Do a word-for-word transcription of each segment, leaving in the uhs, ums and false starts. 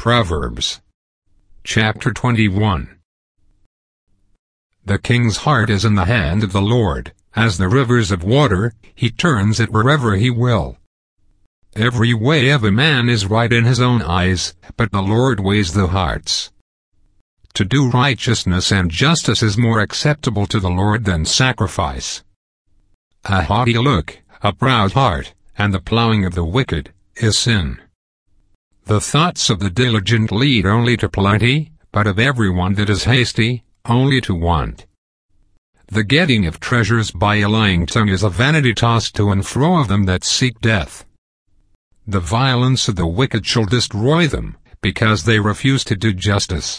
Proverbs chapter twenty-one. The king's heart is in the hand of the Lord, as the rivers of water, he turns it wherever he will. Every way of a man is right in his own eyes, but the Lord weighs the hearts. To do righteousness and justice is more acceptable to the Lord than sacrifice. A haughty look, a proud heart, and the plowing of the wicked, is sin. The thoughts of the diligent lead only to plenty, but of everyone that is hasty, only to want. The getting of treasures by a lying tongue is a vanity tossed to and fro of them that seek death. The violence of the wicked shall destroy them, because they refuse to do justice.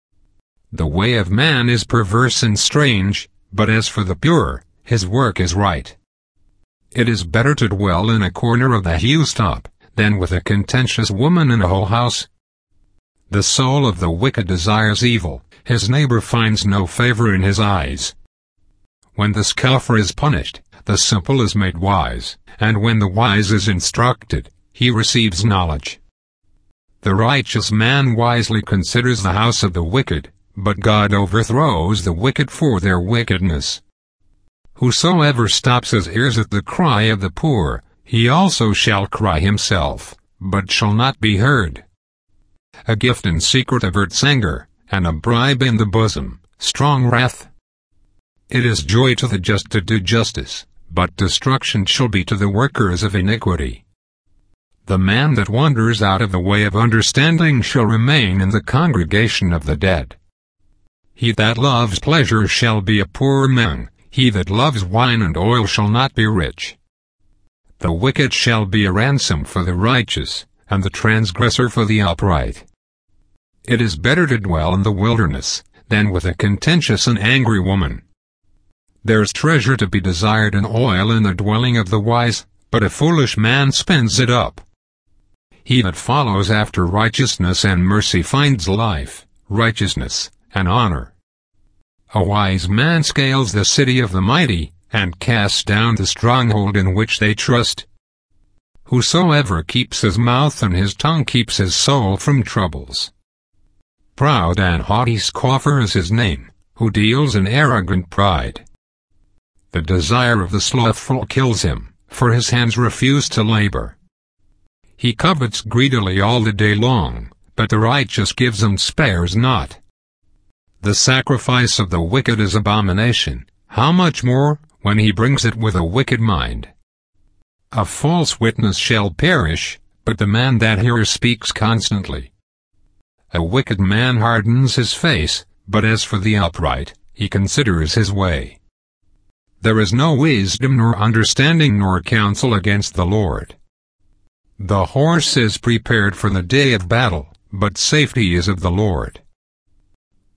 The way of man is perverse and strange, but as for the pure, his work is right. It is better to dwell in a corner of the housetop, than with a contentious woman in a whole house. The soul of the wicked desires evil, his neighbor finds no favor in his eyes. When the scoffer is punished, the simple is made wise, and when the wise is instructed, he receives knowledge. The righteous man wisely considers the house of the wicked, but God overthrows the wicked for their wickedness. Whosoever stops his ears at the cry of the poor, he also shall cry himself, but shall not be heard. A gift in secret averts anger, and a bribe in the bosom, strong wrath. It is joy to the just to do justice, but destruction shall be to the workers of iniquity. The man that wanders out of the way of understanding shall remain in the congregation of the dead. He that loves pleasure shall be a poor man, he that loves wine and oil shall not be rich. The wicked shall be a ransom for the righteous, and the transgressor for the upright. It is better to dwell in the wilderness, than with a contentious and angry woman. There is treasure to be desired in oil in the dwelling of the wise, but a foolish man spends it up. He that follows after righteousness and mercy finds life, righteousness, and honor. A wise man scales the city of the mighty, and casts down the stronghold in which they trust. Whosoever keeps his mouth and his tongue keeps his soul from troubles. Proud and haughty scoffer is his name, who deals in arrogant pride. The desire of the slothful kills him, for his hands refuse to labor. He covets greedily all the day long, but the righteous gives and spares not. The sacrifice of the wicked is abomination, how much more, when he brings it with a wicked mind. A false witness shall perish, but the man that hears speaks constantly. A wicked man hardens his face, but as for the upright, he considers his way. There is no wisdom nor understanding nor counsel against the Lord. The horse is prepared for the day of battle, but safety is of the Lord.